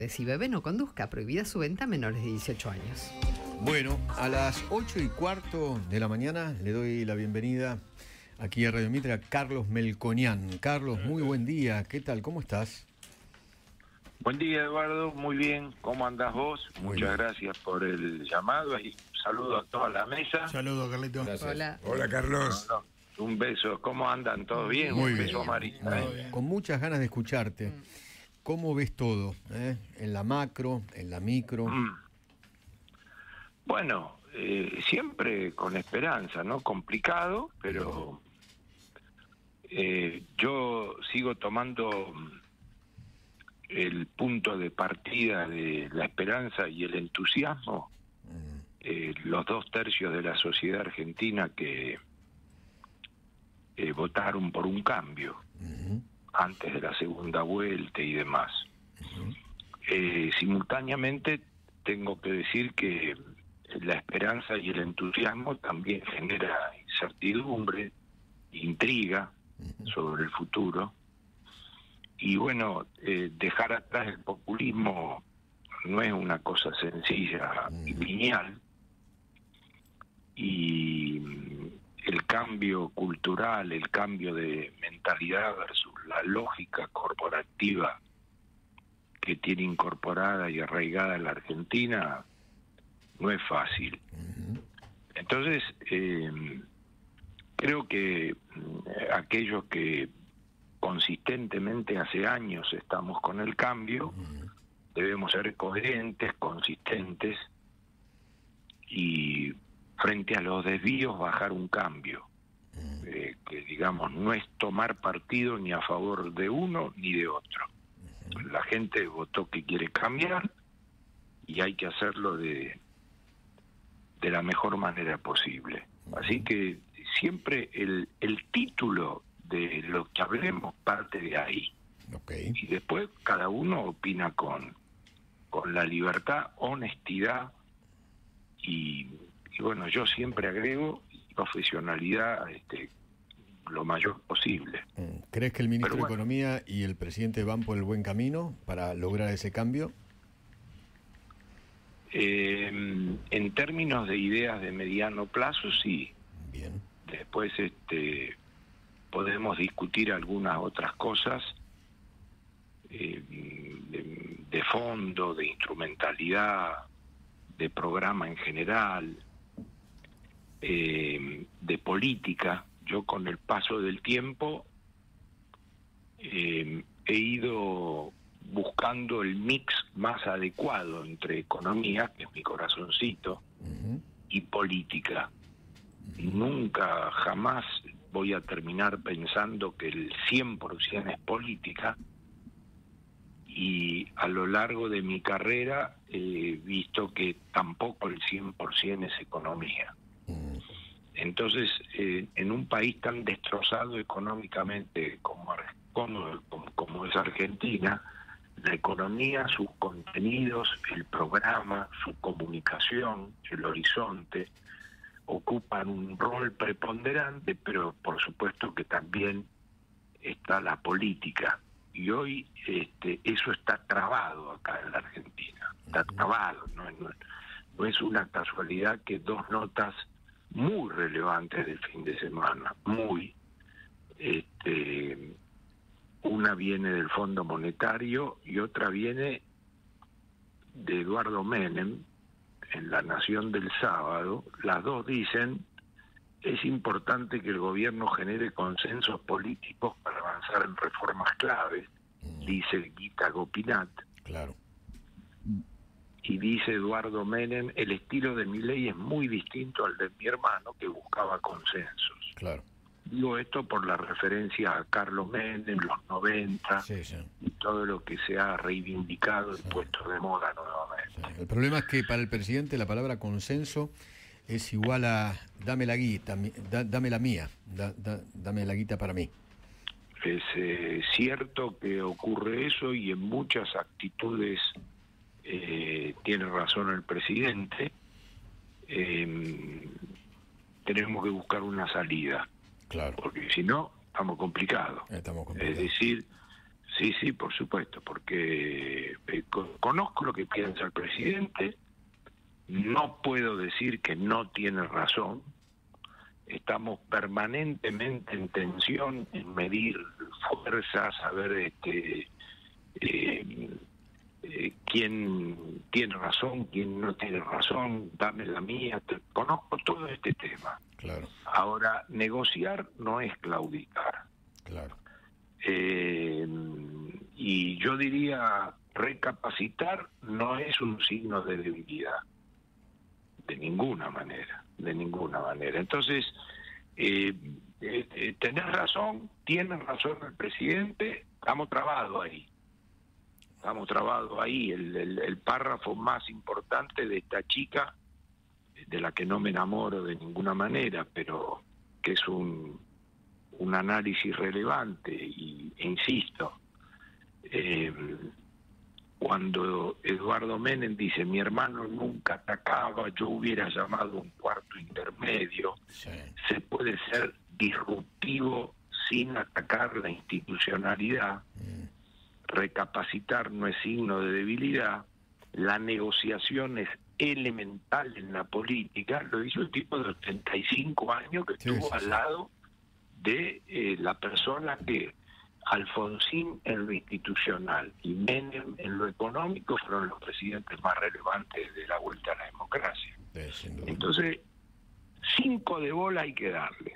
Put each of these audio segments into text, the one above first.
Si bebe no conduzca, prohibida su venta a menores de 18 años. Bueno, a las 8:15 de la mañana le doy la bienvenida aquí a Radio Mitre a Carlos Melconian. Carlos, muy buen día. ¿Qué tal? ¿Cómo estás? Buen día, Eduardo. Muy bien. ¿Cómo andás vos? Muchas gracias por el llamado y saludo a toda la mesa. Saludos, Carlito. Hola. Hola, Carlos. Un beso. ¿Cómo andan? ¿Todo bien? Muy Un bien. beso a Marina. Con muchas ganas de escucharte. ¿Cómo ves todo? En la macro, en la micro. Bueno, siempre con esperanza, ¿no? Complicado, pero yo sigo tomando el punto de partida de la esperanza y el entusiasmo. Los 2/3 de la sociedad argentina que votaron por un cambio antes de la segunda vuelta y demás. Simultáneamente tengo que decir que la esperanza y el entusiasmo también genera incertidumbre, intriga sobre el futuro. Y bueno, dejar atrás el populismo no es una cosa sencilla y lineal. Y el cambio cultural, el cambio de mentalidad versus la lógica corporativa que tiene incorporada y arraigada en la Argentina no es fácil. Entonces, creo que aquellos que consistentemente hace años estamos con el cambio, debemos ser coherentes, consistentes y frente a los desvíos bajar un cambio, que digamos no es tomar partido ni a favor de uno ni de otro. La gente votó que quiere cambiar y hay que hacerlo de la mejor manera posible. Así que siempre el título de lo que hablemos parte de ahí. Okay. Y después cada uno opina con la libertad, honestidad y bueno, yo siempre agrego profesionalidad lo mayor posible. ¿Crees que el ministro de Economía y el presidente van por el buen camino para lograr ese cambio? En términos de ideas de mediano plazo, sí. Bien. Después podemos discutir algunas otras cosas de fondo, de instrumentalidad, de programa en general, de política. Yo con el paso del tiempo he ido buscando el mix más adecuado entre economía, que es mi corazoncito, y política. Nunca, jamás voy a terminar pensando que el 100% es política, y a lo largo de mi carrera he visto que tampoco el 100% es economía. Entonces, en un país tan destrozado económicamente como es Argentina, la economía, sus contenidos, el programa, su comunicación, el horizonte, ocupan un rol preponderante, pero por supuesto que también está la política. Y hoy eso está trabado acá en la Argentina, está trabado, no es una casualidad que dos notas muy relevantes del fin de semana, una viene del Fondo Monetario y otra viene de Eduardo Menem en La Nación del sábado. Las dos dicen: es importante que el gobierno genere consensos políticos para avanzar en reformas claves, dice Gita Gopinath. Claro. Y dice Eduardo Menem: el estilo de Milei es muy distinto al de mi hermano, que buscaba consensos. Claro. Digo esto por la referencia a Carlos Menem, los 90, y todo lo que se ha reivindicado y puesto de moda nuevamente. Sí. El problema es que para el presidente la palabra consenso es igual a dame la guita, dame la mía, dame la guita para mí. Es cierto que ocurre eso, y en muchas actitudes tiene razón el presidente. Tenemos que buscar una salida. Claro. Porque si no, estamos complicados. Es decir, Sí, sí, por supuesto, porque conozco lo que piensa el presidente, no puedo decir que no tiene razón, estamos permanentemente en tensión, en medir fuerzas, a ver quién tiene razón, quién no tiene razón, dame la mía, conozco todo este tema. Claro. Ahora, negociar no es claudicar. Claro. Y yo diría, recapacitar no es un signo de debilidad, de ninguna manera, de ninguna manera. Entonces, tenés razón, tiene razón el presidente, estamos trabados ahí. Estamos trabados ahí. El párrafo más importante de esta chica, de la que no me enamoro de ninguna manera, pero que es un análisis relevante, e insisto, cuando Eduardo Menem dice mi hermano nunca atacaba, yo hubiera llamado un cuarto intermedio, Sí. se puede ser disruptivo sin atacar la institucionalidad, recapacitar no es signo de debilidad, la negociación es elemental en la política, lo hizo el tipo de 85 años que estuvo al lado de la persona que Alfonsín en lo institucional y Menem en lo económico fueron los presidentes más relevantes de la vuelta a la democracia. Entonces, 5 de bola hay que darle.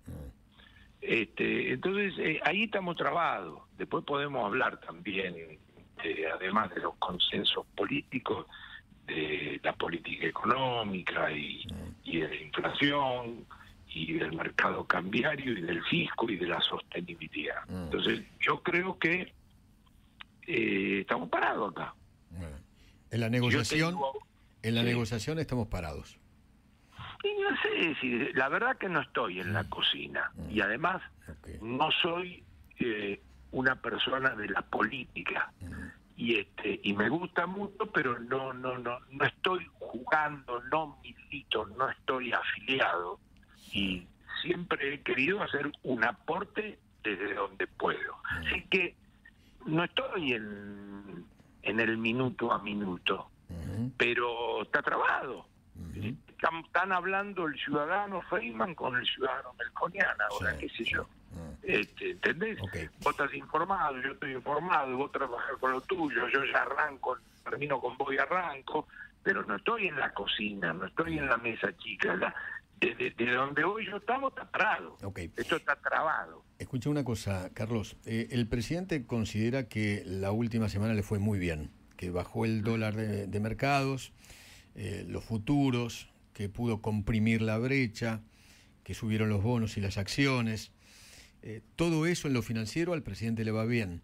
Entonces, ahí estamos trabados. Después podemos hablar también, además de los consensos políticos, de la política económica y de la inflación, y del mercado cambiario y del fisco y de la sostenibilidad. Entonces, yo creo que estamos parados acá. En la negociación, negociación estamos parados. Y no sé si la verdad que no estoy en la cocina y además no soy una persona de la política y me gusta mucho, pero no estoy jugando, no milito, no estoy afiliado. Y siempre he querido hacer un aporte desde donde puedo. Así que no estoy en el minuto a minuto, pero está trabado. Están hablando el ciudadano Feynman con el ciudadano Melconian ahora, qué sé yo. ¿Entendés? Vos estás informado, yo estoy informado, vos trabajás con lo tuyo, yo ya arranco, termino con vos y arranco, pero no estoy en la cocina, no estoy en la mesa chica. De donde hoy yo estamos está parado. Esto está trabado. Escucha una cosa, Carlos. El presidente considera que la última semana le fue muy bien, que bajó el dólar de mercados, los futuros, que pudo comprimir la brecha, que subieron los bonos y las acciones. Todo eso en lo financiero al presidente le va bien.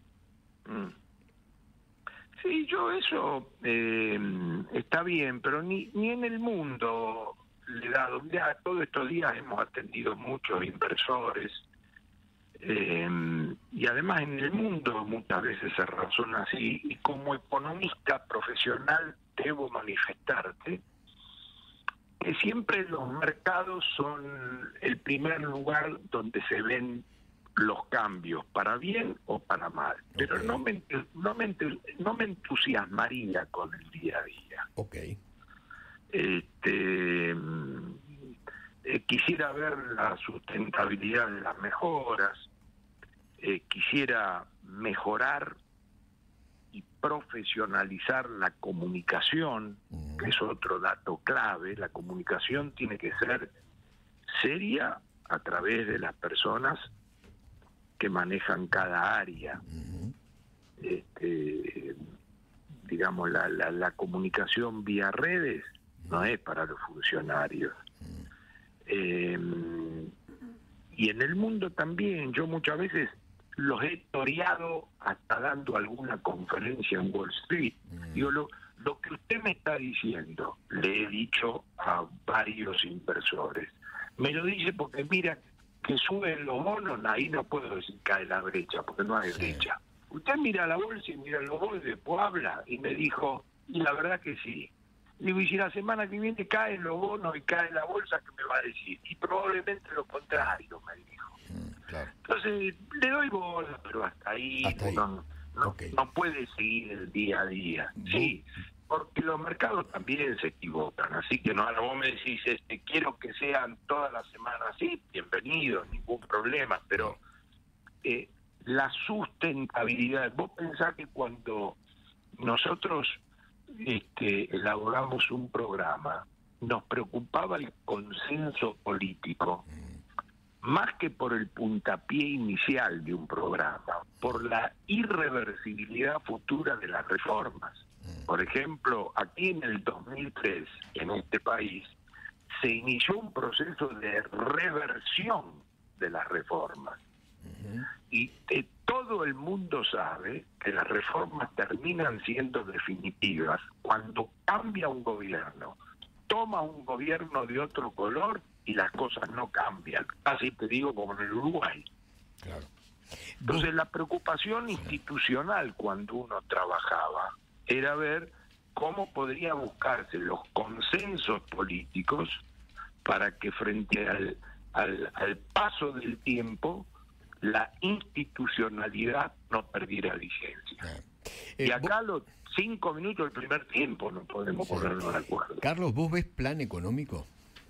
Sí, eso está bien, pero ni en el mundo le he dado. Ya todos estos días hemos atendido muchos inversores y además en el mundo muchas veces se razona así, y como economista profesional debo manifestarte que siempre los mercados son el primer lugar donde se ven los cambios, para bien o para mal, pero no me entusiasmaría con el día a día. Quisiera ver la sustentabilidad de las mejoras, quisiera mejorar y profesionalizar la comunicación, que es otro dato clave. La comunicación tiene que ser seria a través de las personas que manejan cada área. Digamos, la comunicación vía redes no es para los funcionarios. Y en el mundo también, yo muchas veces los he toreado hasta dando alguna conferencia en Wall Street. Digo, lo que usted me está diciendo, le he dicho a varios inversores, me lo dice porque mira que suben los bonos, ahí no puedo decir cae la brecha, porque no hay brecha. Usted mira la bolsa y mira los bonos y después habla, y me dijo, y la verdad que sí. Digo, y si la semana que viene caen los bonos y cae la bolsa, ¿qué me va a decir? Y probablemente lo contrario, me dijo. Entonces, le doy bola, pero hasta ahí. no puede seguir el día a día. Sí, porque los mercados también se equivocan, así que no, ahora vos me decís, quiero que sean todas las semanas así, bienvenido, ningún problema, pero la sustentabilidad, vos pensás que cuando nosotros elaboramos un programa, nos preocupaba el consenso político, más que por el puntapié inicial de un programa, por la irreversibilidad futura de las reformas. Por ejemplo, aquí en el 2003, en este país, se inició un proceso de reversión de las reformas. Y todo el mundo sabe que las reformas terminan siendo definitivas cuando cambia un gobierno, toma un gobierno de otro color y las cosas no cambian. Así te digo, como en el Uruguay. Claro. Entonces la preocupación institucional cuando uno trabajaba era ver cómo podría buscarse los consensos políticos para que frente al paso del tiempo la institucionalidad no perdiera vigencia. Y acá los 5 minutos del primer tiempo no podemos ponernos de acuerdo. Carlos, ¿vos ves plan económico?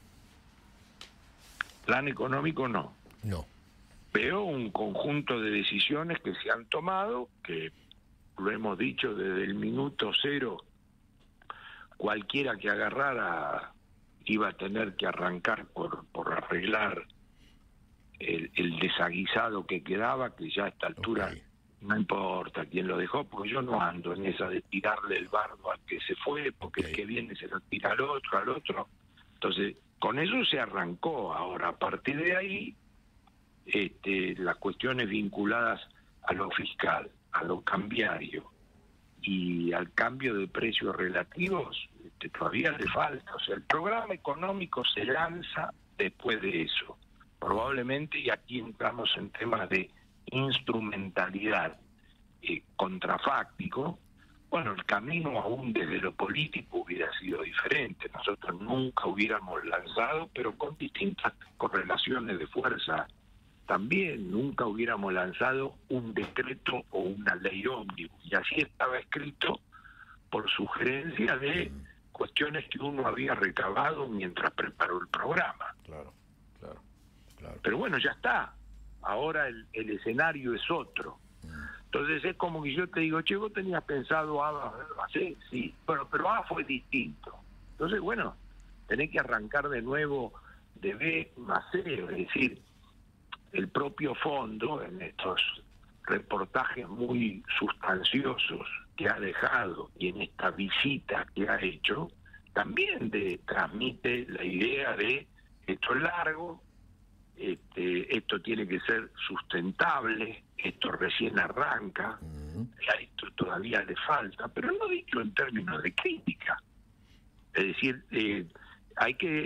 Plan económico no. No. Veo un conjunto de decisiones que se han tomado, que lo hemos dicho desde el minuto cero, cualquiera que agarrara iba a tener que arrancar por arreglar el desaguisado que quedaba, que ya a esta altura no importa quién lo dejó, porque yo no ando en esa de tirarle el bardo al que se fue, porque el que viene se lo tira al otro. Entonces, con eso se arrancó. Ahora, a partir de ahí, las cuestiones vinculadas a lo fiscal, a lo cambiario y al cambio de precios relativos, todavía le falta. O sea, el programa económico se lanza después de eso. Probablemente, y aquí entramos en temas de instrumentalidad contrafáctico, bueno, el camino aún desde lo político hubiera sido diferente. Nosotros nunca hubiéramos lanzado, pero con distintas correlaciones de fuerza también, nunca hubiéramos lanzado un decreto o una ley ómnibus. Y así estaba escrito por sugerencia de cuestiones que uno había recabado mientras preparó el programa. Claro. Pero bueno, ya está. Ahora el escenario es otro. Entonces es como que yo te digo, che, vos tenías pensado A, C, sí, bueno, pero A fue distinto. Entonces, bueno, tenés que arrancar de nuevo de B más C, es decir, el propio fondo en estos reportajes muy sustanciosos que ha dejado y en esta visita que ha hecho, también transmite la idea de esto es largo, esto tiene que ser sustentable, esto recién arranca, a esto todavía le falta, pero no dicho en términos de crítica. Es decir, hay que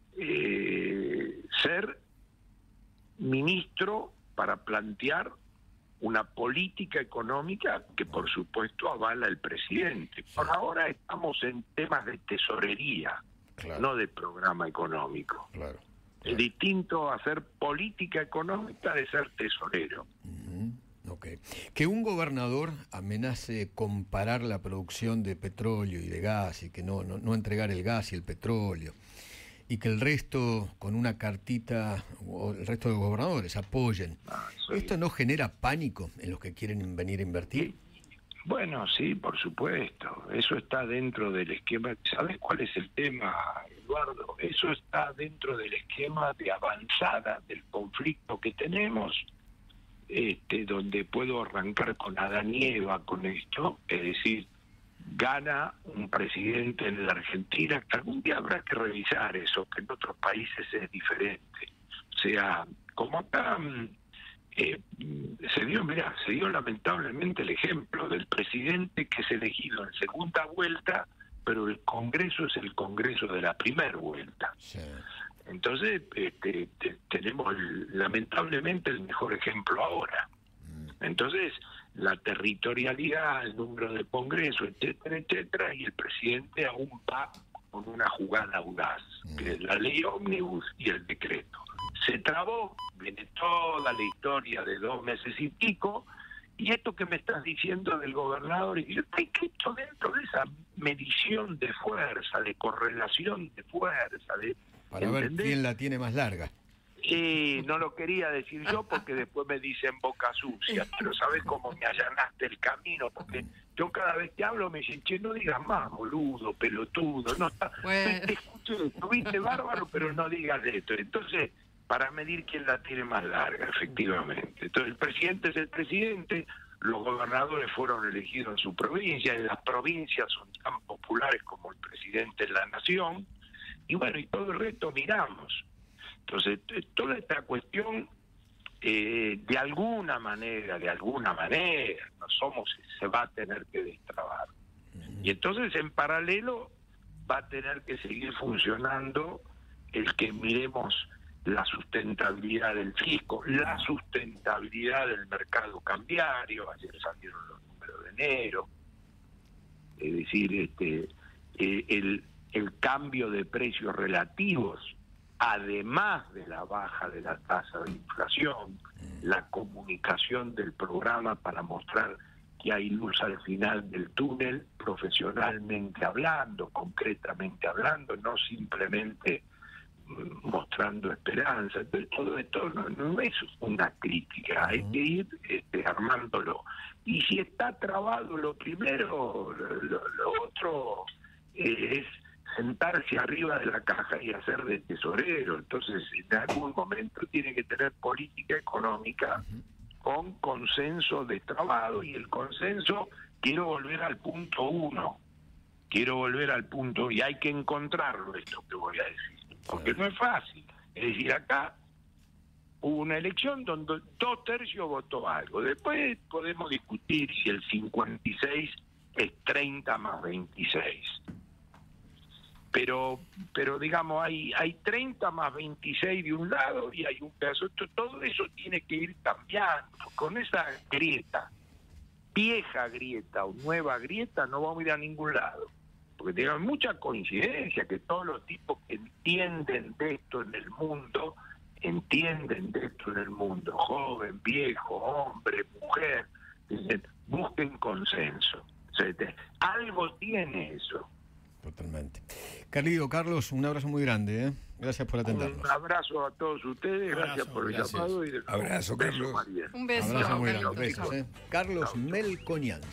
ser ministro para plantear una política económica que por supuesto avala el presidente. Por ahora estamos en temas de tesorería, no de programa económico. Es distinto hacer política económica de ser tesorero. Que un gobernador amenace comparar la producción de petróleo y de gas y que no entregar el gas y el petróleo y que el resto con una cartita o el resto de gobernadores apoyen. ¿Esto no genera pánico en los que quieren venir a invertir? Bueno, sí, por supuesto. Eso está dentro del esquema. ¿Sabes cuál es el tema, Eduardo? Eso está dentro del esquema de avanzada del conflicto que tenemos, donde puedo arrancar con Adán y Eva con esto, es decir, gana un presidente en la Argentina, que algún día habrá que revisar eso, que en otros países es diferente. O sea, como acá se dio lamentablemente el ejemplo del presidente que es elegido en segunda vuelta, pero el Congreso es el Congreso de la primera vuelta. Sí. Entonces tenemos lamentablemente el mejor ejemplo ahora. Entonces la territorialidad, el número de Congreso, etcétera, y el presidente aún va con una jugada audaz, que es la ley ómnibus y el decreto. Se trabó, viene toda la historia de 2 meses y pico, y esto que me estás diciendo del gobernador, y yo te quito dentro de esa medición de fuerza, de correlación de fuerza, para ver quién la tiene más larga. No lo quería decir yo porque después me dicen boca sucia, pero sabes cómo me allanaste el camino, porque yo cada vez que hablo me dicen, che, no digas más, boludo, pelotudo, no está, te escuché, estuviste bárbaro, pero no digas esto. Entonces, para medir quién la tiene más larga, efectivamente. Entonces, el presidente es el presidente, los gobernadores fueron elegidos en su provincia, en las provincias son tan populares como el presidente en la nación, y bueno, y todo el resto miramos. Entonces, toda esta cuestión, de alguna manera, no se va a tener que destrabar. Y entonces, en paralelo, va a tener que seguir funcionando el que miremos la sustentabilidad del fisco, la sustentabilidad del mercado cambiario. Ayer salieron los números de enero. Es decir, el cambio de precios relativos, además de la baja de la tasa de inflación, la comunicación del programa para mostrar que hay luz al final del túnel, profesionalmente hablando, concretamente hablando, no simplemente mostrando esperanza. Entonces, todo esto no es una crítica, hay que ir armándolo. Y si está trabado lo primero, lo otro es sentarse arriba de la caja y hacer de tesorero. Entonces, en algún momento tiene que tener política económica con consenso destrabado, y el consenso, quiero volver al punto 1, y hay que encontrarlo, esto que voy a decir, porque no es fácil. Es decir, acá hubo una elección donde 2/3 votó algo, después podemos discutir si el 56 es 30 más 26. Pero digamos, hay 30 más 26 de un lado y hay un pedazo. Todo eso tiene que ir cambiando. Con esa grieta, vieja grieta o nueva grieta, no vamos a ir a ningún lado. Porque tenemos mucha coincidencia que todos los tipos que entienden de esto en el mundo, joven, viejo, hombre, mujer, dicen, busquen consenso. O sea, algo tiene eso. Totalmente. Carlos, un abrazo muy grande, ¿eh? Gracias por atendernos. Un abrazo a todos ustedes, gracias por el llamado. Abrazo, Carlos. Un beso. Abrazo muy grande. Besos, Carlos Melconian.